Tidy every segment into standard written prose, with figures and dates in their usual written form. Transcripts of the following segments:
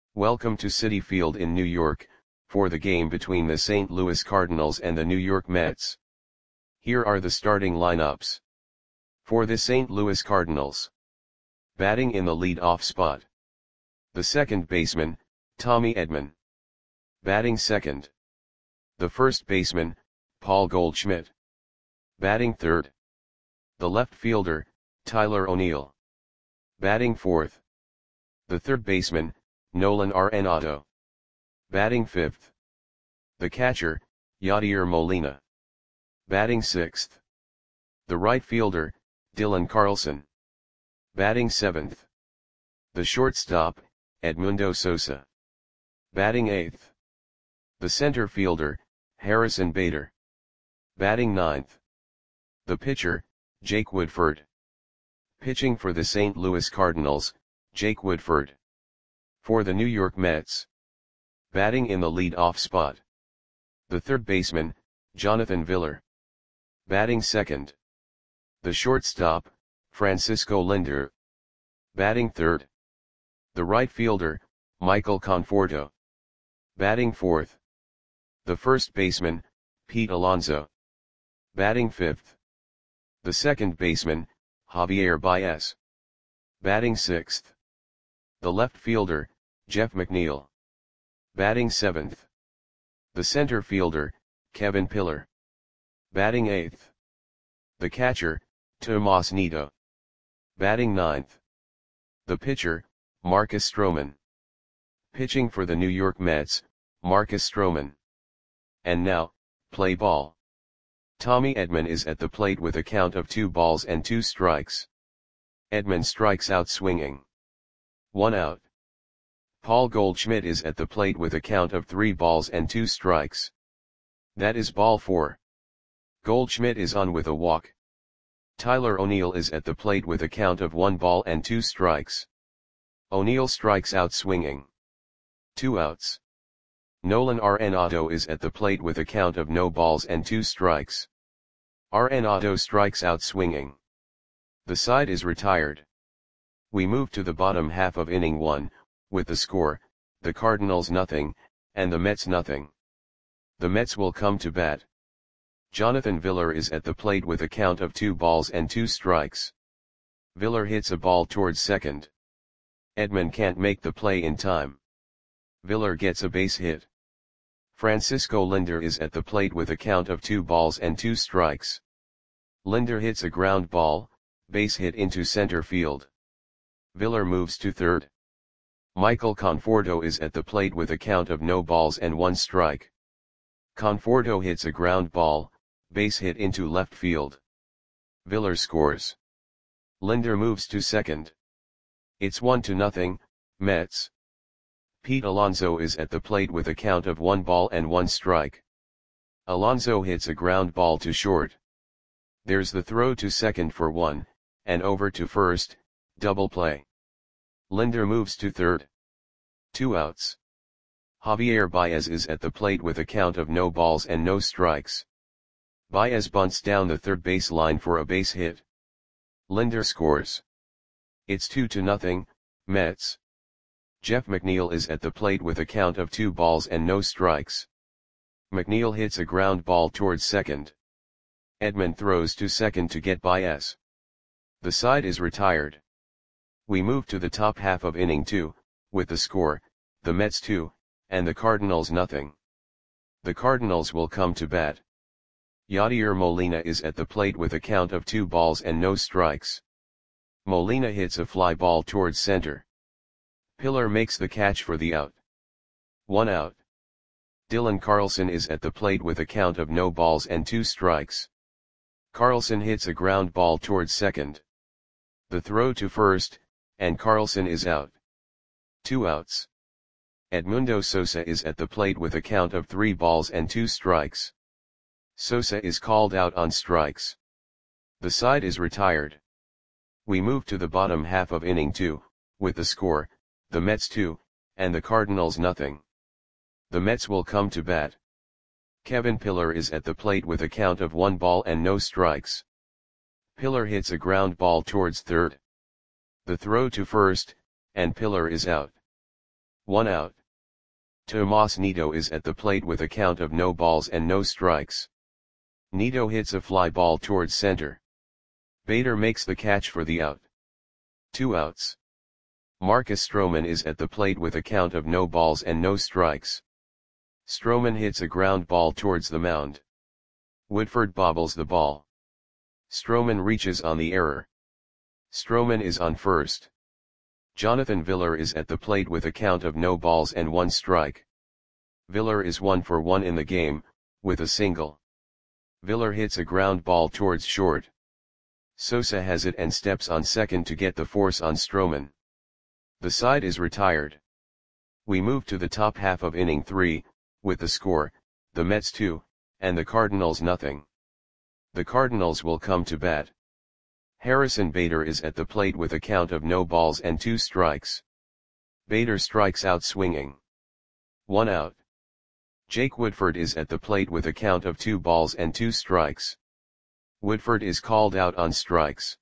Welcome to Citi Field in New York, for the game between the St. Louis Cardinals and the New York Mets. Here are the starting lineups. For the St. Louis Cardinals. Batting in the lead-off spot. The second baseman, Tommy Edman. Batting second. The first baseman, Paul Goldschmidt. Batting third. The left fielder, Tyler O'Neill. Batting fourth. The third baseman, Nolan Arenado. Batting fifth. The catcher, Yadier Molina. Batting sixth. The right fielder, Dylan Carlson. Batting seventh. The shortstop, Edmundo Sosa. Batting eighth. The center fielder, Harrison Bader. Batting ninth. The pitcher, Jake Woodford. Pitching for the St. Louis Cardinals, Jake Woodford. For the New York Mets. Batting in the lead-off spot. The third baseman, Jonathan Villar. Batting second. The shortstop, Francisco Lindor. Batting third. The right fielder, Michael Conforto. Batting fourth. The first baseman, Pete Alonso. Batting fifth. The second baseman, Javier Baez. Batting sixth. The left fielder, Jeff McNeil. Batting seventh. The center fielder, Kevin Pillar. Batting eighth. The catcher, Tomas Nido. Batting ninth. The pitcher, Marcus Stroman. Pitching for the New York Mets, Marcus Stroman. And now, play ball. Tommy Edman is at the plate with a count of 2 balls and 2 strikes. Edman strikes out swinging. 1 out. Paul Goldschmidt is at the plate with a count of 3 balls and 2 strikes. That is ball 4. Goldschmidt is on with a walk. Tyler O'Neill is at the plate with a count of 1 ball and 2 strikes. O'Neill strikes out swinging. 2 outs. Nolan Arenado is at the plate with a count of no balls and 2 strikes. Arenado strikes out swinging. The side is retired. We move to the bottom half of inning 1, with the score, the Cardinals nothing, and the Mets nothing. The Mets will come to bat. Jonathan Villar is at the plate with a count of 2 balls and 2 strikes. Villar hits a ball towards second. Edman can't make the play in time. Villar gets a base hit. Francisco Lindor is at the plate with a count of 2 balls and 2 strikes. Lindor hits a ground ball, base hit into center field. Villar moves to third. Michael Conforto is at the plate with a count of no balls and 1 strike. Conforto hits a ground ball, base hit into left field. Villar scores. Lindor moves to second. It's 1-0, Mets. Pete Alonso is at the plate with a count of 1 ball and 1 strike. Alonso hits a ground ball to short. There's the throw to second for 1, and over to first, double play. Lindor moves to third. 2 outs. Javier Baez is at the plate with a count of no balls and no strikes. Baez bunts down the third base line for a base hit. Lindor scores. It's 2-0, Mets. Jeff McNeil is at the plate with a count of 2 balls and no strikes. McNeil hits a ground ball towards second. Edman throws to second to get Baez. The side is retired. We move to the top half of inning 2, with the score, the Mets 2, and the Cardinals nothing. The Cardinals will come to bat. Yadier Molina is at the plate with a count of 2 balls and no strikes. Molina hits a fly ball towards center. Pillar makes the catch for the out. 1 out. Dylan Carlson is at the plate with a count of no balls and 2 strikes. Carlson hits a ground ball towards second. The throw to first, and Carlson is out. 2 outs. Edmundo Sosa is at the plate with a count of 3 balls and 2 strikes. Sosa is called out on strikes. The side is retired. We move to the bottom half of inning 2, with the score, the Mets 2, and the Cardinals nothing. The Mets will come to bat. Kevin Pillar is at the plate with a count of 1 ball and no strikes. Pillar hits a ground ball towards third. The throw to first, and Pillar is out. 1 out. Tomas Nido is at the plate with a count of no balls and no strikes. Nido hits a fly ball towards center. Bader makes the catch for the out. 2 outs. Marcus Stroman is at the plate with a count of no balls and no strikes. Stroman hits a ground ball towards the mound. Woodford bobbles the ball. Stroman reaches on the error. Stroman is on first. Jonathan Villar is at the plate with a count of no balls and 1 strike. Villar is 1 for 1 in the game, with a single. Villar hits a ground ball towards short. Sosa has it and steps on second to get the force on Stroman. The side is retired. We move to the top half of inning 3, with the score, the Mets 2, and the Cardinals nothing. The Cardinals will come to bat. Harrison Bader is at the plate with a count of no balls and 2 strikes. Bader strikes out swinging. 1 out. Jake Woodford is at the plate with a count of 2 balls and 2 strikes. Woodford is called out on strikes.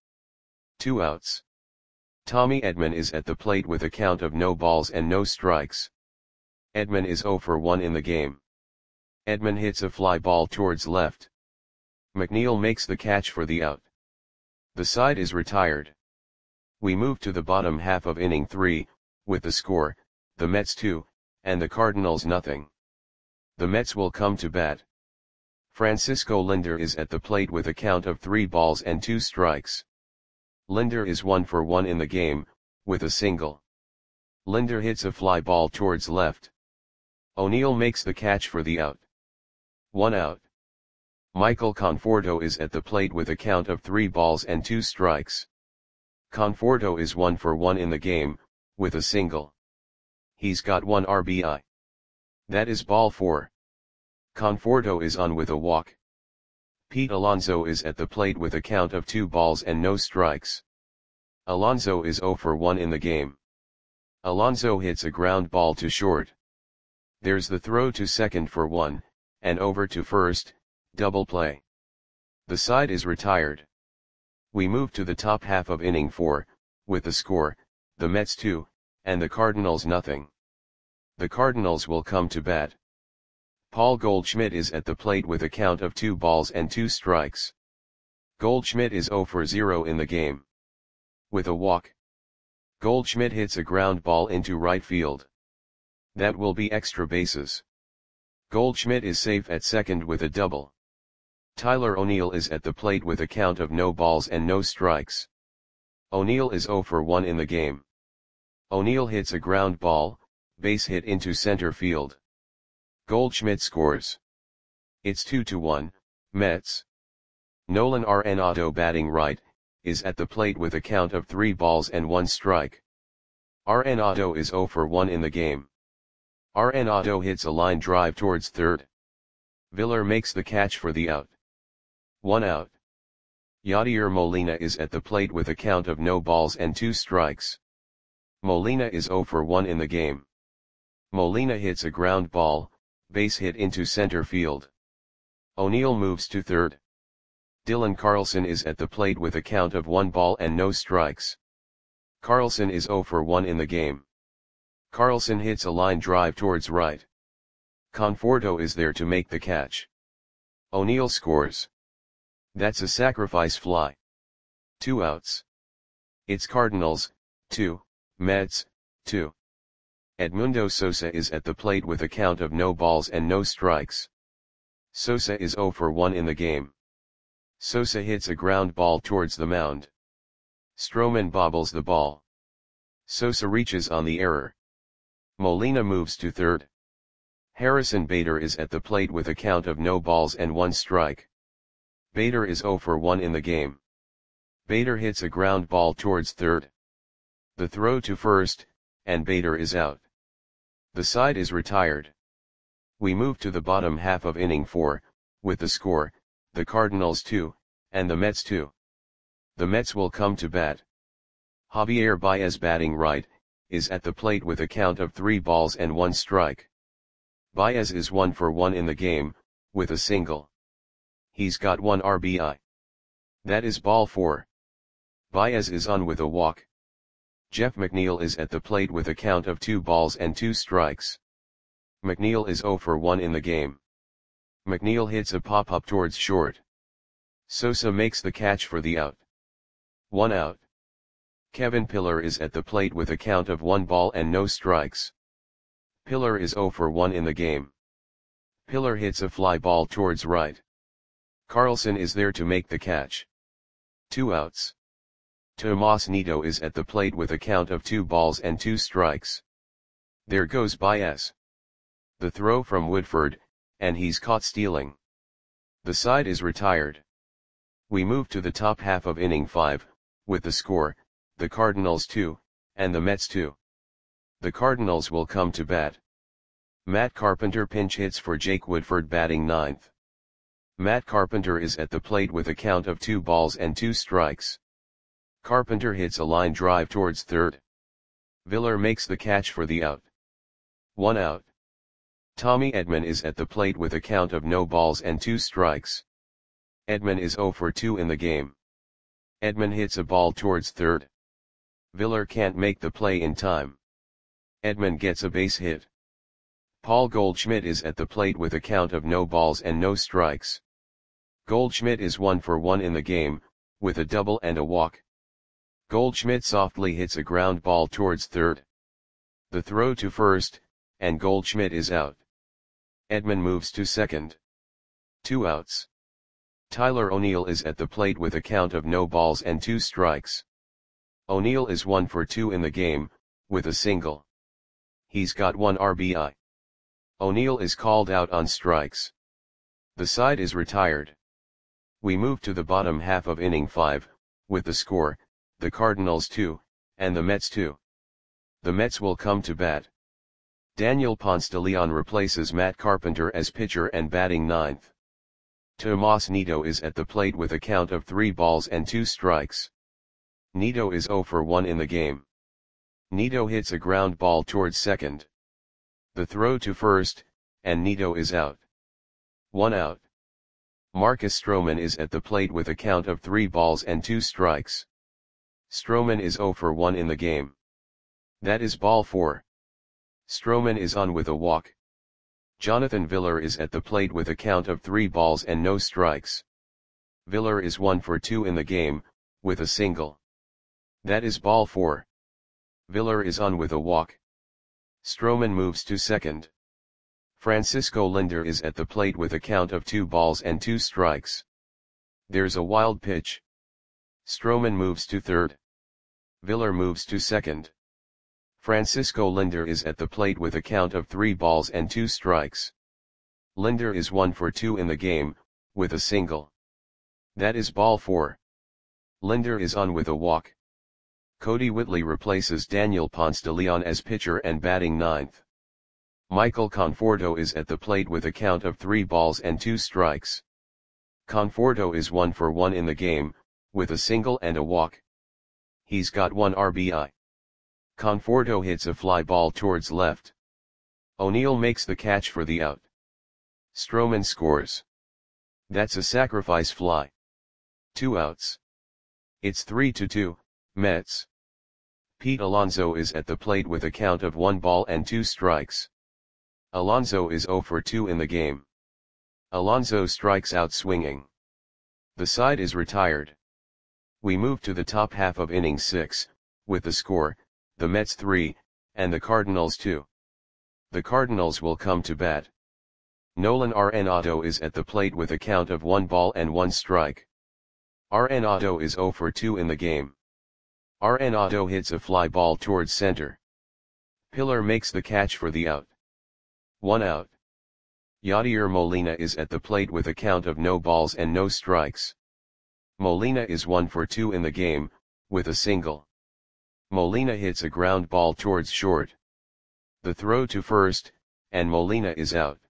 2 outs. Tommy Edman is at the plate with a count of no balls and no strikes. Edman is 0 for 1 in the game. Edman hits a fly ball towards left. McNeil makes the catch for the out. The side is retired. We move to the bottom half of inning 3, with the score, the Mets 2, and the Cardinals nothing. The Mets will come to bat. Francisco Lindor is at the plate with a count of 3 balls and 2 strikes. Lindor is 1 for 1 in the game, with a single. Lindor hits a fly ball towards left. O'Neill makes the catch for the out. 1 out. Michael Conforto is at the plate with a count of 3 balls and 2 strikes. Conforto is 1 for 1 in the game, with a single. He's got 1 RBI. That is ball 4. Conforto is on with a walk. Pete Alonso is at the plate with a count of 2 balls and no strikes. Alonso is 0 for 1 in the game. Alonso hits a ground ball to short. There's the throw to second for 1, and over to first, double play. The side is retired. We move to the top half of inning 4, with the score, the Mets 2, and the Cardinals nothing. The Cardinals will come to bat. Paul Goldschmidt is at the plate with a count of 2 balls and 2 strikes. Goldschmidt is 0 for 0 in the game. With a walk. Goldschmidt hits a ground ball into right field. That will be extra bases. Goldschmidt is safe at second with a double. Tyler O'Neill is at the plate with a count of no balls and no strikes. O'Neill is 0 for 1 in the game. O'Neill hits a ground ball, base hit into center field. Goldschmidt scores. It's 2-1, Mets. Nolan Arenado batting right, is at the plate with a count of 3 balls and 1 strike. Arenado is 0 for 1 in the game. Arenado hits a line drive towards third. Villar makes the catch for the out. 1 out. Yadier Molina is at the plate with a count of no balls and 2 strikes. Molina is 0 for 1 in the game. Molina hits a ground ball, base hit into center field. O'Neill moves to third. Dylan Carlson is at the plate with a count of 1 ball and no strikes. Carlson is 0 for 1 in the game. Carlson hits a line drive towards right. Conforto is there to make the catch. O'Neill scores. That's a sacrifice fly. 2 outs. It's Cardinals, 2, Mets, 2. Edmundo Sosa is at the plate with a count of no balls and no strikes. Sosa is 0 for 1 in the game. Sosa hits a ground ball towards the mound. Stroman bobbles the ball. Sosa reaches on the error. Molina moves to third. Harrison Bader is at the plate with a count of no balls and 1 strike. Bader is 0 for 1 in the game. Bader hits a ground ball towards third. The throw to first, and Bader is out. The side is retired. We move to the bottom half of inning 4, with the score, the Cardinals 2, and the Mets 2. The Mets will come to bat. Javier Baez batting right, is at the plate with a count of 3 balls and 1 strike. Baez is 1 for 1 in the game, with a single. He's got 1 RBI. That is ball 4. Baez is on with a walk. Jeff McNeil is at the plate with a count of 2 balls and 2 strikes. McNeil is 0 for 1 in the game. McNeil hits a pop-up towards short. Sosa makes the catch for the out. 1 out. Kevin Pillar is at the plate with a count of 1 ball and no strikes. Pillar is 0 for 1 in the game. Pillar hits a fly ball towards right. Carlson is there to make the catch. 2 outs. Tomas Nido is at the plate with a count of 2 balls and 2 strikes. There goes Baez. The throw from Woodford, and he's caught stealing. The side is retired. We move to the top half of inning 5, with the score, the Cardinals 2, and the Mets 2. The Cardinals will come to bat. Matt Carpenter pinch hits for Jake Woodford batting 9th. Matt Carpenter is at the plate with a count of 2 balls and 2 strikes. Carpenter hits a line drive towards third. Viller makes the catch for the out. 1 out. Tommy Edman is at the plate with a count of no balls and 2 strikes. Edman is 0 for 2 in the game. Edman hits a ball towards third. Viller can't make the play in time. Edman gets a base hit. Paul Goldschmidt is at the plate with a count of no balls and no strikes. Goldschmidt is 1 for 1 in the game, with a double and a walk. Goldschmidt softly hits a ground ball towards third. The throw to first, and Goldschmidt is out. Edman moves to second. 2 outs. Tyler O'Neill is at the plate with a count of no balls and 2 strikes. O'Neill is 1 for 2 in the game, with a single. He's got 1 RBI. O'Neill is called out on strikes. The side is retired. We move to the bottom half of inning 5, with the score, the Cardinals 2, and the Mets 2. The Mets will come to bat. Daniel Ponce de Leon replaces Matt Carpenter as pitcher and batting 9th. Tomas Nido is at the plate with a count of 3 balls and 2 strikes. Nido is 0 for 1 in the game. Nido hits a ground ball towards second. The throw to first, and Nido is out. 1 out. Marcus Stroman is at the plate with a count of 3 balls and 2 strikes. Stroman is 0 for 1 in the game. That is ball 4. Stroman is on with a walk. Jonathan Viller is at the plate with a count of 3 balls and no strikes. Viller is 1 for 2 in the game, with a single. That is ball 4. Viller is on with a walk. Stroman moves to second. Francisco Linder is at the plate with a count of 2 balls and 2 strikes. There's a wild pitch. Stroman moves to third. Viller moves to second. Francisco Linder is at the plate with a count of 3 balls and 2 strikes. Linder is 1 for 2 in the game, with a single. That is ball 4. Linder is on with a walk. Cody Whitley replaces Daniel Ponce de Leon as pitcher and batting 9th. Michael Conforto is at the plate with a count of 3 balls and 2 strikes. Conforto is 1 for 1 in the game, with a single and a walk. He's got 1 RBI. Conforto hits a fly ball towards left. O'Neill makes the catch for the out. Stroman scores. That's a sacrifice fly. 2 outs. It's 3-2, Mets. Pete Alonso is at the plate with a count of 1 ball and 2 strikes. Alonso is 0 for 2 in the game. Alonso strikes out swinging. The side is retired. We move to the top half of inning 6, with the score, the Mets 3, and the Cardinals 2. The Cardinals will come to bat. Nolan Arenado is at the plate with a count of 1 ball and 1 strike. Arenado is 0 for 2 in the game. Arenado hits a fly ball towards center. Pillar makes the catch for the out. 1 out. Yadier Molina is at the plate with a count of no balls and no strikes. Molina is 1 for 2 in the game, with a single. Molina hits a ground ball towards short. The throw to first, and Molina is out.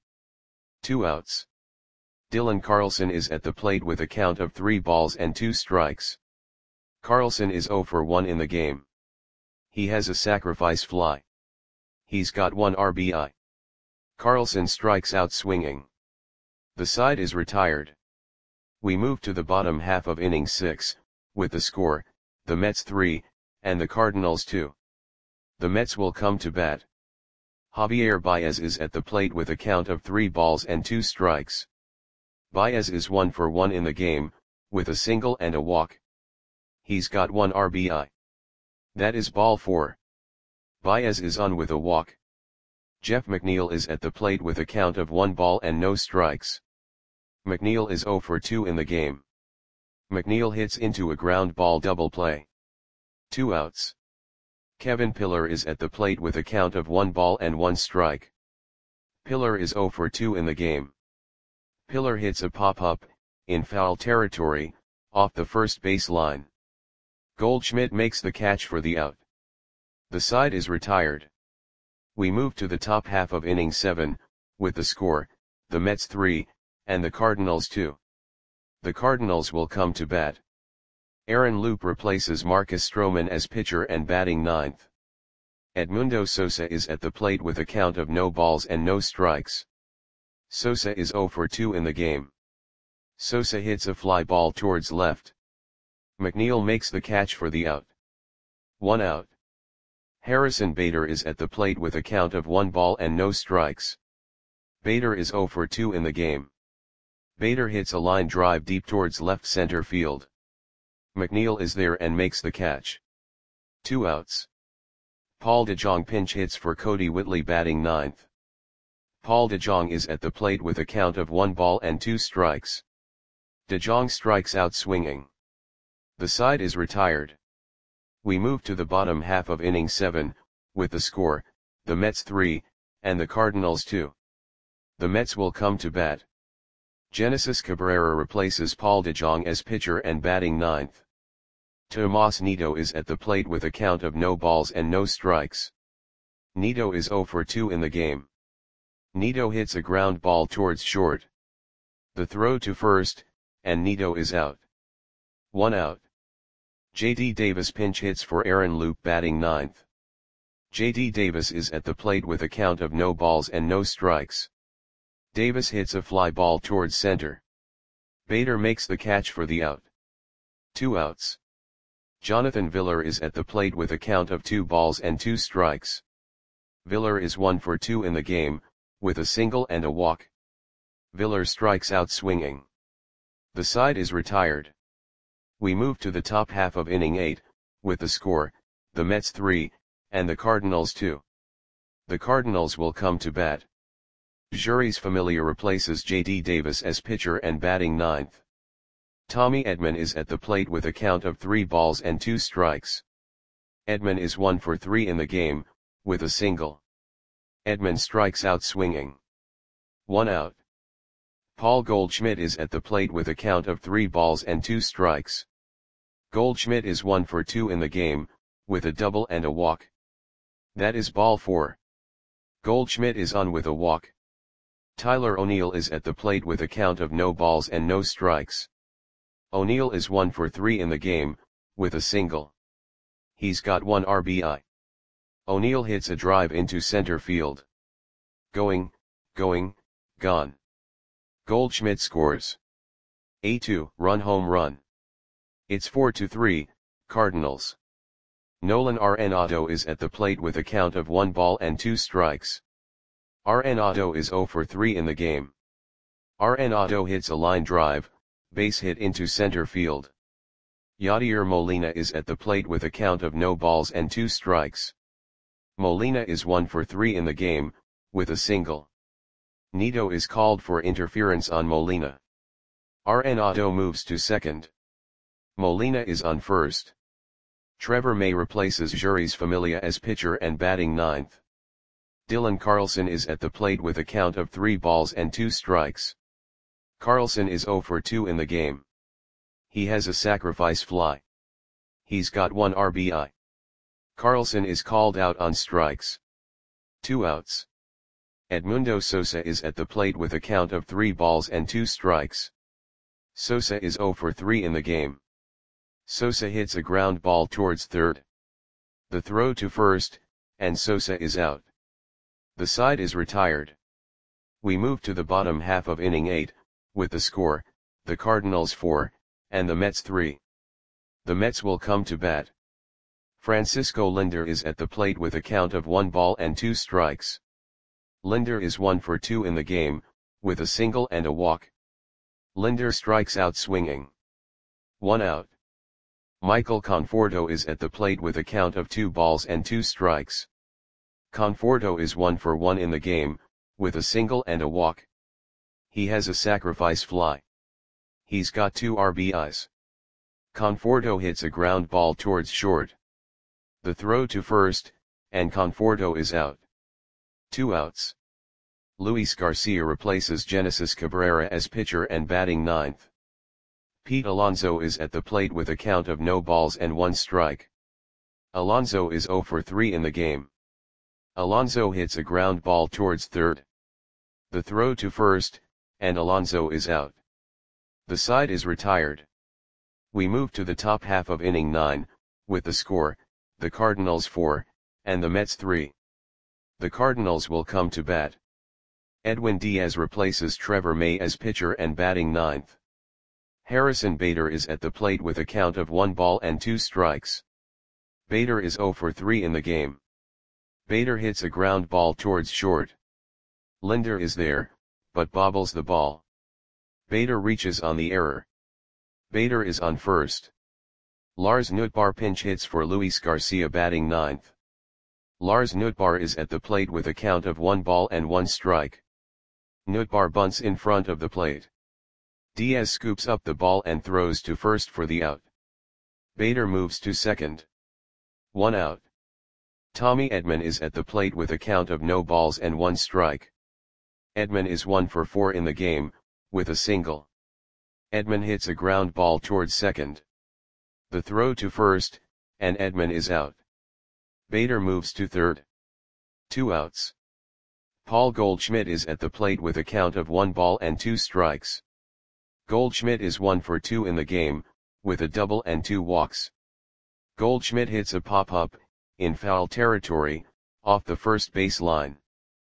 2 outs. Dylan Carlson is at the plate with a count of 3 balls and 2 strikes. Carlson is 0 for 1 in the game. He has a sacrifice fly. He's got 1 RBI. Carlson strikes out swinging. The side is retired. We move to the bottom half of inning 6, with the score, the Mets 3, and the Cardinals 2. The Mets will come to bat. Javier Baez is at the plate with a count of 3 balls and 2 strikes. Baez is 1 for 1 in the game, with a single and a walk. He's got 1 RBI. That is ball 4. Baez is on with a walk. Jeff McNeil is at the plate with a count of 1 ball and no strikes. McNeil is 0 for 2 in the game. McNeil hits into a ground ball double play. 2 outs. Kevin Pillar is at the plate with a count of 1 ball and 1 strike. Pillar is 0 for 2 in the game. Pillar hits a pop-up, in foul territory, off the first base line. Goldschmidt makes the catch for the out. The side is retired. We move to the top half of inning 7, with the score, the Mets 3, and the Cardinals 2. The Cardinals will come to bat. Aaron Loup replaces Marcus Stroman as pitcher and batting 9th. Edmundo Sosa is at the plate with a count of no balls and no strikes. Sosa is 0 for 2 in the game. Sosa hits a fly ball towards left. McNeil makes the catch for the out. 1 out. Harrison Bader is at the plate with a count of 1 ball and no strikes. Bader is 0 for 2 in the game. Bader hits a line drive deep towards left center field. McNeil is there and makes the catch. 2 outs. Paul DeJong pinch hits for Cody Whitley batting 9th. Paul DeJong is at the plate with a count of 1 ball and 2 strikes. DeJong strikes out swinging. The side is retired. We move to the bottom half of inning 7, with the score, the Mets 3, and the Cardinals 2. The Mets will come to bat. Genesis Cabrera replaces Paul DeJong as pitcher and batting 9th. Tomas Nido is at the plate with a count of no balls and no strikes. Nido is 0 for 2 in the game. Nido hits a ground ball towards short. The throw to first, and Nido is out. 1 out. J.D. Davis pinch hits for Aaron Loup batting 9th. J.D. Davis is at the plate with a count of no balls and no strikes. Davis hits a fly ball towards center. Bader makes the catch for the out. 2 outs. Jonathan Villar is at the plate with a count of 2 balls and 2 strikes. Villar is 1 for 2 in the game, with a single and a walk. Villar strikes out swinging. The side is retired. We move to the top half of inning 8, with the score, the Mets 3, and the Cardinals 2. The Cardinals will come to bat. Jeurys Familia replaces J.D. Davis as pitcher and batting 9th. Tommy Edman is at the plate with a count of 3 balls and 2 strikes. Edman is 1 for 3 in the game, with a single. Edman strikes out swinging. 1 out. Paul Goldschmidt is at the plate with a count of 3 balls and 2 strikes. Goldschmidt is 1 for 2 in the game, with a double and a walk. That is ball 4. Goldschmidt is on with a walk. Tyler O'Neill is at the plate with a count of no balls and no strikes. O'Neill is 1 for 3 in the game, with a single. He's got 1 RBI. O'Neill hits a drive into center field. Going, gone. Goldschmidt scores a 2-run home run. It's 4-3, Cardinals. Nolan Arenado is at the plate with a count of 1 ball and 2 strikes. Arenado is 0 for 3 in the game. Arenado hits a line drive, base hit into center field. Yadier Molina is at the plate with a count of no balls and 2 strikes. Molina is 1 for 3 in the game, with a single. Nido is called for interference on Molina. Arenado moves to second. Molina is on first. Trevor May replaces Jeurys Familia as pitcher and batting 9th. Dylan Carlson is at the plate with a count of 3 balls and 2 strikes. Carlson is 0 for 2 in the game. He has a sacrifice fly. He's got 1 RBI. Carlson is called out on strikes. 2 outs. Edmundo Sosa is at the plate with a count of 3 balls and 2 strikes. Sosa is 0 for 3 in the game. Sosa hits a ground ball towards third. The throw to first, and Sosa is out. The side is retired. We move to the bottom half of inning 8, with the score, the Cardinals 4, and the Mets 3. The Mets will come to bat. Francisco Lindor is at the plate with a count of 1 ball and 2 strikes. Lindor is 1 for 2 in the game, with a single and a walk. Lindor strikes out swinging. 1 out. Michael Conforto is at the plate with a count of 2 balls and 2 strikes. Conforto is 1 for 1 in the game, with a single and a walk. He has a sacrifice fly. He's got 2 RBIs. Conforto hits a ground ball towards short. The throw to first, and Conforto is out. 2 outs. Luis Garcia replaces Genesis Cabrera as pitcher and batting ninth. Pete Alonso is at the plate with a count of no balls and 1 strike. Alonso is 0 for 3 in the game. Alonso hits a ground ball towards third. The throw to first, and Alonso is out. The side is retired. We move to the top half of inning 9, with the score, the Cardinals 4, and the Mets 3. The Cardinals will come to bat. Edwin Diaz replaces Trevor May as pitcher and batting ninth. Harrison Bader is at the plate with a count of 1 ball and 2 strikes. Bader is 0 for 3 in the game. Bader hits a ground ball towards short. Lindor is there, but bobbles the ball. Bader reaches on the error. Bader is on first. Lars Nootbaar pinch hits for Luis Garcia batting ninth. Lars Nootbaar is at the plate with a count of 1 ball and 1 strike. Nootbaar bunts in front of the plate. Diaz scoops up the ball and throws to first for the out. Bader moves to second. 1 out. Tommy Edman is at the plate with a count of no balls and 1 strike. Edman is 1 for 4 in the game, with a single. Edman hits a ground ball towards second. The throw to first, and Edman is out. Bader moves to third. 2 outs. Paul Goldschmidt is at the plate with a count of 1 ball and 2 strikes. Goldschmidt is 1 for 2 in the game, with a double and 2 walks. Goldschmidt hits a pop-up, in foul territory, off the first base line.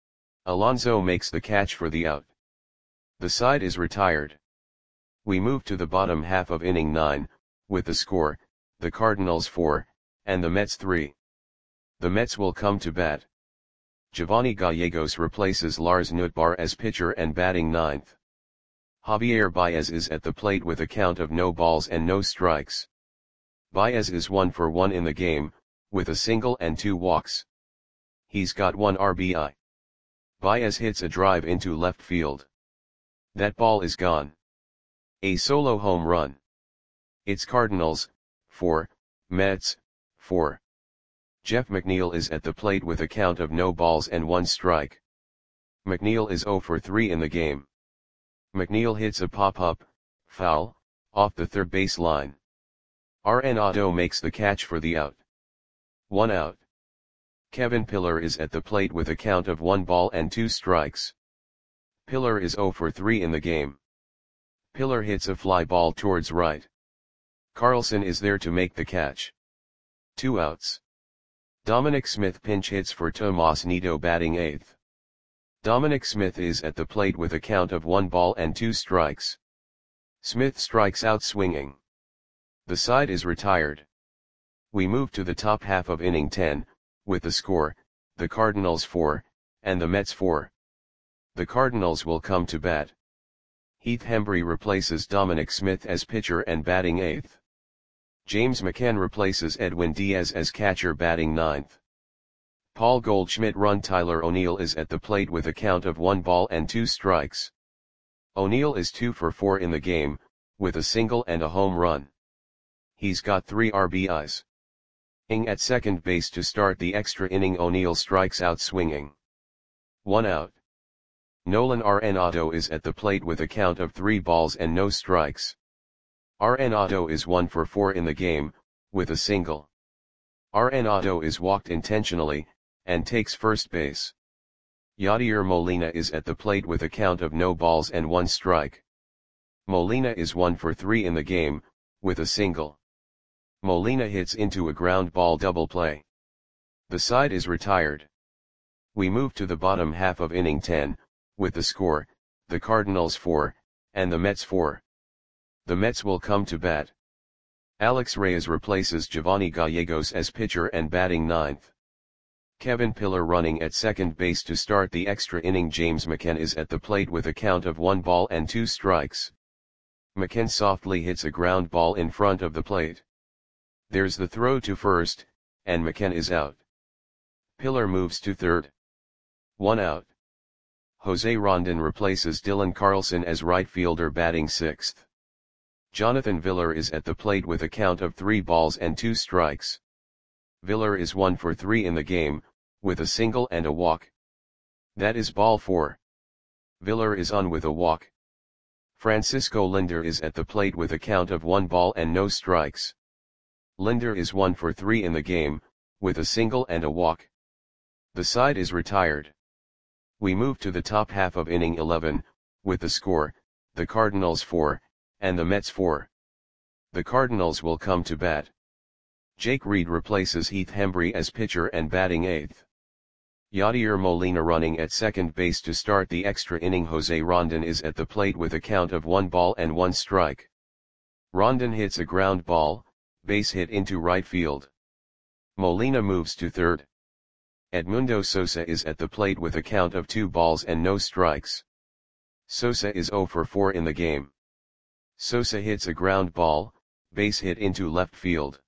Alonso makes the catch for the out. The side is retired. We move to the bottom half of inning 9, with the score, the Cardinals 4, and the Mets 3. The Mets will come to bat. Giovanni Gallegos replaces Lars Nootbaar as pitcher and batting ninth. Javier Baez is at the plate with a count of no balls and no strikes. Baez is 1 for 1 in the game, with a single and 2 walks. He's got 1 RBI. Baez hits a drive into left field. That ball is gone. A solo home run. It's Cardinals, 4, Mets, 4. Jeff McNeil is at the plate with a count of no balls and 1 strike. McNeil is 0 for 3 in the game. McNeil hits a pop-up, foul, off the third base line. Arenado makes the catch for the out. 1 out. Kevin Pillar is at the plate with a count of 1 ball and 2 strikes. Pillar is 0 for 3 in the game. Pillar hits a fly ball towards right. Carlson is there to make the catch. 2 outs. Dominic Smith pinch hits for Tomas Nido batting 8th. Dominic Smith is at the plate with a count of 1 ball and 2 strikes. Smith strikes out swinging. The side is retired. We move to the top half of inning 10, with the score, the Cardinals 4, and the Mets 4. The Cardinals will come to bat. Heath Hembree replaces Dominic Smith as pitcher and batting 8th. James McCann replaces Edwin Diaz as catcher batting 9th. Paul Goldschmidt run Tyler O'Neill is at the plate with a count of 1 ball and 2 strikes. O'Neill is 2 for 4 in the game, with a single and a home run. He's got 3 RBIs. At second base to start the extra inning. O'Neill strikes out swinging. 1 out. Nolan Arenado is at the plate with a count of 3 balls and no strikes. Arenado is 1 for 4 in the game, with a single. Arenado is walked intentionally, and takes first base. Yadier Molina is at the plate with a count of no balls and 1 strike. Molina is 1 for 3 in the game, with a single. Molina hits into a ground ball double play. The side is retired. We move to the bottom half of inning 10, with the score, the Cardinals 4, and the Mets 4. The Mets will come to bat. Alex Reyes replaces Giovanni Gallegos as pitcher and batting ninth. Kevin Pillar running at second base to start the extra inning. James McCann is at the plate with a count of 1 ball and 2 strikes. McCann softly hits a ground ball in front of the plate. There's the throw to first, and McCann is out. Pillar moves to third. 1 out. Jose Rondon replaces Dylan Carlson as right fielder batting sixth. Jonathan Villar is at the plate with a count of 3 balls and 2 strikes. Villar is 1 for 3 in the game, with a single and a walk. That is ball 4. Villar is on with a walk. Francisco Linder is at the plate with a count of 1 ball and no strikes. Linder is 1 for 3 in the game, with a single and a walk. The side is retired. We move to the top half of inning 11, with the score, the Cardinals 4, and the Mets 4. The Cardinals will come to bat. Jake Reed replaces Heath Hembree as pitcher and batting eighth. Yadier Molina running at second base to start the extra inning. Jose Rondon is at the plate with a count of 1 ball and 1 strike. Rondon hits a ground ball, base hit into right field. Molina moves to third. Edmundo Sosa is at the plate with a count of 2 balls and no strikes. Sosa is 0 for 4 in the game. Sosa hits a ground ball, base hit into left field.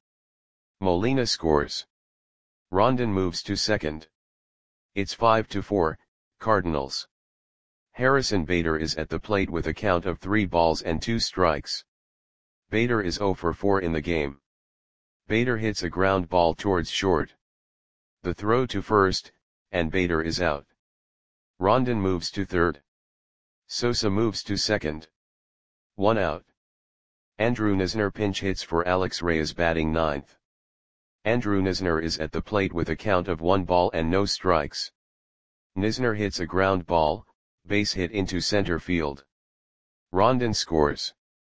Molina scores. Rondon moves to second. It's 5-4, Cardinals. Harrison Bader is at the plate with a count of 3 balls and 2 strikes. Bader is 0 for 4 in the game. Bader hits a ground ball towards short. The throw to first, and Bader is out. Rondon moves to third. Sosa moves to second. 1 out. Andrew Knizner pinch hits for Alex Reyes batting ninth. Andrew Knizner is at the plate with a count of 1 ball and no strikes. Knizner hits a ground ball, base hit into center field. Rondon scores.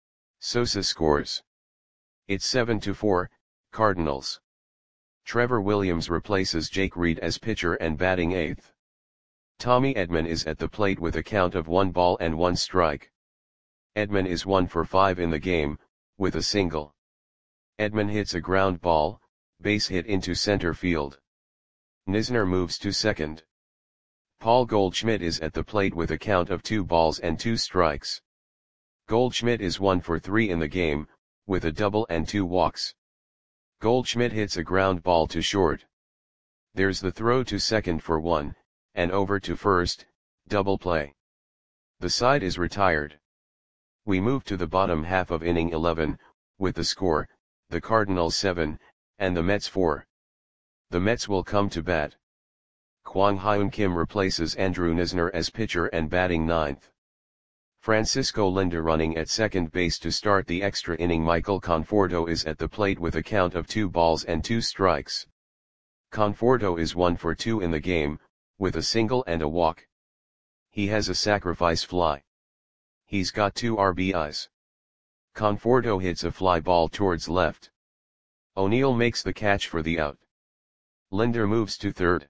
Sosa scores. It's 7-4, Cardinals. Trevor Williams replaces Jake Reed as pitcher and batting eighth. Tommy Edman is at the plate with a count of 1 ball and 1 strike. Edman is 1 for 5 in the game, with a single. Edman hits a ground ball, base hit into center field. Knizner moves to second. Paul Goldschmidt is at the plate with a count of 2 balls and 2 strikes. Goldschmidt is 1 for 3 in the game, with a double and 2 walks. Goldschmidt hits a ground ball to short. There's the throw to second for 1, and over to first, double play. The side is retired. We move to the bottom half of inning 11, with the score, the Cardinals 7, and the Mets 4. The Mets will come to bat. Kwang Hyun Kim replaces Andrew Knizner as pitcher and batting ninth. Francisco Linder running at second base to start the extra inning. Michael Conforto is at the plate with a count of 2 balls and 2 strikes. Conforto is 1 for 2 in the game, with a single and a walk. He has a sacrifice fly. He's got 2 RBIs. Conforto hits a fly ball towards left. O'Neill makes the catch for the out. Linder moves to third.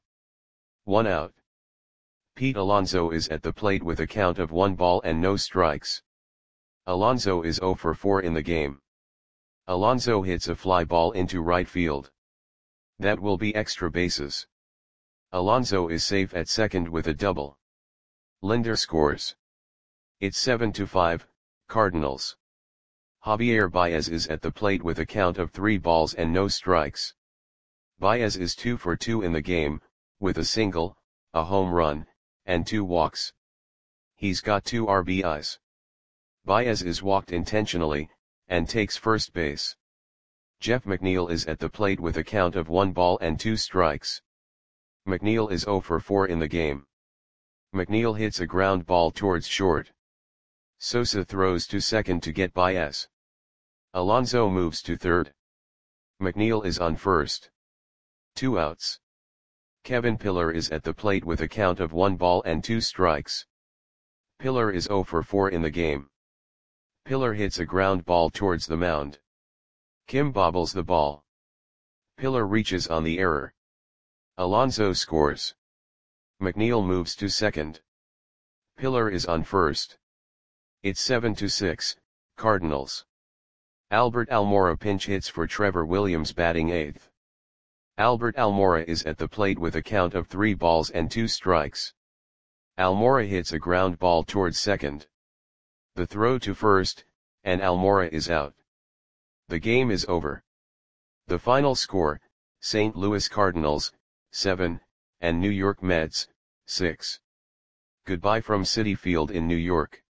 1 out. Pete Alonso is at the plate with a count of 1 ball and no strikes. Alonso is 0 for 4 in the game. Alonso hits a fly ball into right field. That will be extra bases. Alonso is safe at second with a double. Linder scores. It's 7-5, Cardinals. Javier Baez is at the plate with a count of 3 balls and no strikes. Baez is 2 for 2 in the game, with a single, a home run, and 2 walks. He's got 2 RBIs. Baez is walked intentionally, and takes first base. Jeff McNeil is at the plate with a count of 1 ball and 2 strikes. McNeil is 0 for 4 in the game. McNeil hits a ground ball towards short. Sosa throws to second to get Baez. Alonso moves to third. McNeil is on first. 2 outs. Kevin Pillar is at the plate with a count of 1 ball and 2 strikes. Pillar is 0 for 4 in the game. Pillar hits a ground ball towards the mound. Kim bobbles the ball. Pillar reaches on the error. Alonso scores. McNeil moves to second. Pillar is on first. It's 7-6, Cardinals. Albert Almora pinch hits for Trevor Williams batting 8th. Albert Almora is at the plate with a count of 3 balls and 2 strikes. Almora hits a ground ball towards second. The throw to first, and Almora is out. The game is over. The final score, St. Louis Cardinals, 7, and New York Mets, 6. Goodbye from Citi Field in New York.